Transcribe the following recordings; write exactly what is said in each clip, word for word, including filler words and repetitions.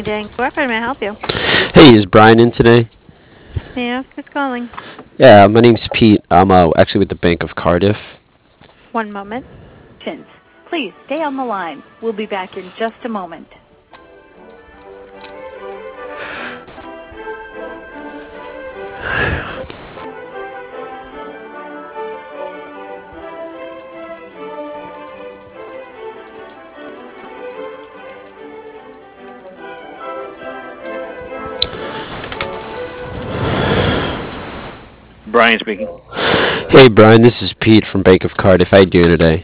Dan Corporate, may I help you? Hey, is Brian in today? May I ask who's calling? Yeah, my name's Pete. I'm uh, actually with the Bank of Cardiff. One moment. Please stay on the line. We'll be back in just a moment. Brian speaking. Hey, Brian, this is Pete from Bank of Cardiff. How you doing today?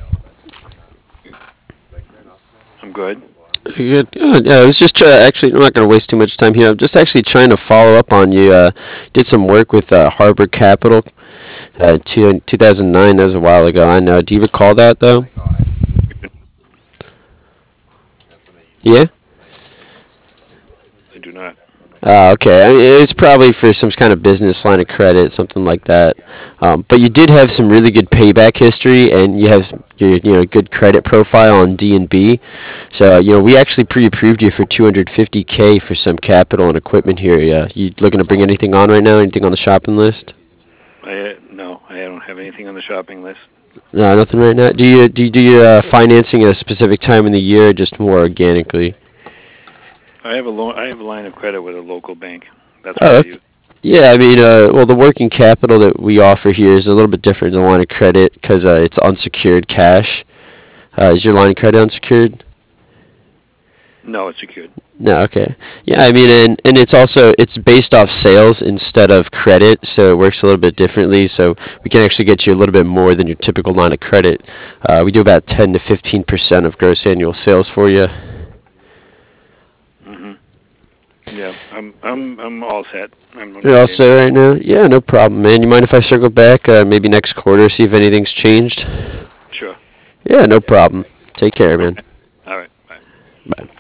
I'm good. Good. Good. Yeah, I was just try- actually. I'm not going to waste too much time here. I'm just actually trying to follow up on you. Uh, did some work with uh, Harbor Capital, uh, two, two thousand nine. That was a while ago. I know. Do you recall that though? Yeah. I do not. Uh, okay, I mean, it's probably for some kind of business line of credit, something like that. Um, but you did have some really good payback history, and you have your, you know good credit profile on D and B. So you know we actually pre-approved you for two hundred fifty k for some capital and equipment here. Yeah, you looking to bring anything on right now? Anything on the shopping list? I no, I don't have anything on the shopping list. No, nothing right now. Do you do you do your uh, financing at a specific time in the year, or just more organically? I have a lo- I have a line of credit with a local bank. That's what Oh, I okay. use. Yeah, I mean, uh, well, the working capital that we offer here is a little bit different than a line of credit because uh, it's unsecured cash. Uh, is your line of credit unsecured? No, it's secured. No, okay. Yeah, I mean, and, and it's also it's based off sales instead of credit, so it works a little bit differently. So we can actually get you a little bit more than your typical line of credit. Uh, we do about ten to fifteen percent of gross annual sales for you. Mhm. Yeah, I'm I'm I'm all set. I don't You're need all anything. set right now? Yeah, no problem, man. You mind if I circle back uh, maybe next quarter, see if anything's changed? Sure. Yeah, no problem. Take care, man. Okay. All right. Bye. Bye.